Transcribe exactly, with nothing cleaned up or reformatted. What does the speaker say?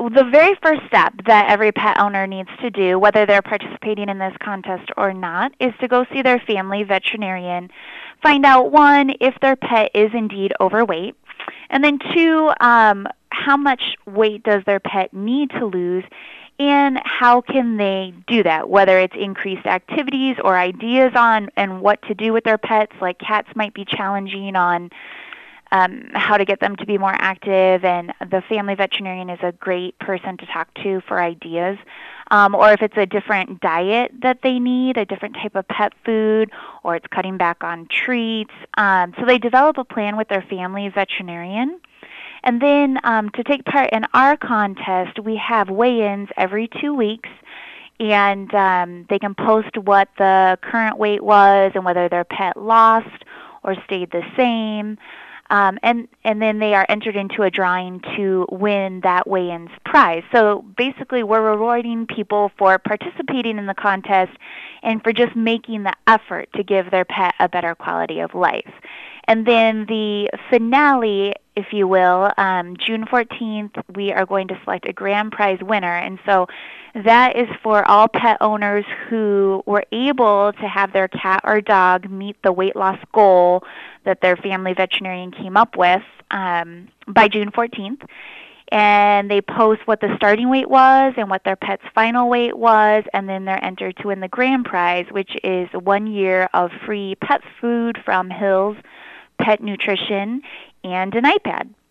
the very first step that every pet owner needs to do, whether they're participating in this contest or not, is to go see their family veterinarian. Find out, one, if their pet is indeed overweight, and then two, um, how much weight does their pet need to lose, and how can they do that, whether it's increased activities or ideas on and what to do with their pets. Like cats might be challenging on um, how to get them to be more active, and the family veterinarian is a great person to talk to for ideas. Um, or if it's a different diet that they need, a different type of pet food, or it's cutting back on treats. Um, so they develop a plan with their family veterinarian. And then um, to take part in our contest, we have weigh-ins every two weeks, and um, they can post what the current weight was and whether their pet lost or stayed the same. Um, and, and then they are entered into a drawing to win that weigh-ins prize. So basically we're rewarding people for participating in the contest and for just making the effort to give their pet a better quality of life. And then the finale, if you will, um, June fourteenth, we are going to select a grand prize winner. And so that is for all pet owners who were able to have their cat or dog meet the weight loss goal that their family veterinarian came up with um, by June fourteenth. And they post what the starting weight was and what their pet's final weight was, and then they're entered to win the grand prize, which is one year of free pet food from Hills Pet Nutrition and an iPad.